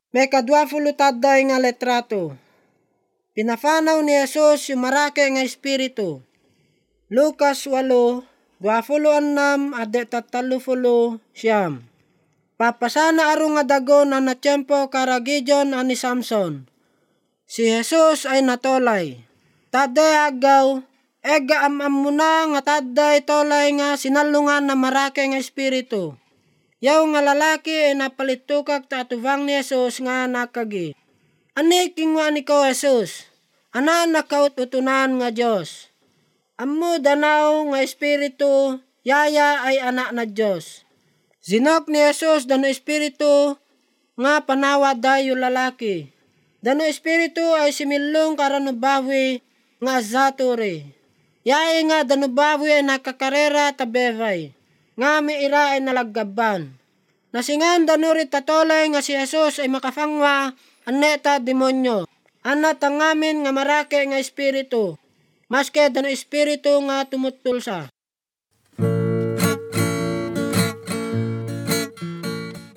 May kadwapulutadday nga letrato. Pinafanaw ni Jesus yung marake nga espiritu. Lucas 8:26 ade 30 Papasana aro nga dagon na natiyempo karagidyon ani Samson. Si Jesus ay natolay. Taday agaw, ega muna nga taday tolay nga sinalungan na marake nga espiritu. Yaw nga lalaki ay napalitukak ta atubang ni Jesus nga nakagi. Ani kingwa ni ko Jesus, ana nakaututunan nga Diyos. Ammo danaw nga espiritu, yaya ay anak na Diyos. Zinok ni Jesus dano espiritu nga panawad dayo lalaki. Dano espiritu ay similong karanubawi nga zaturi. Yaya nga danubawi ay nakakarera tabevay. Nga miira ay nalaggaban. Nasingan danuri tatolay nga si Jesus ay makafangwa aneta demonyo. Ana tangamin nga marake nga espiritu. Maske dano espiritu nga tumutulsa.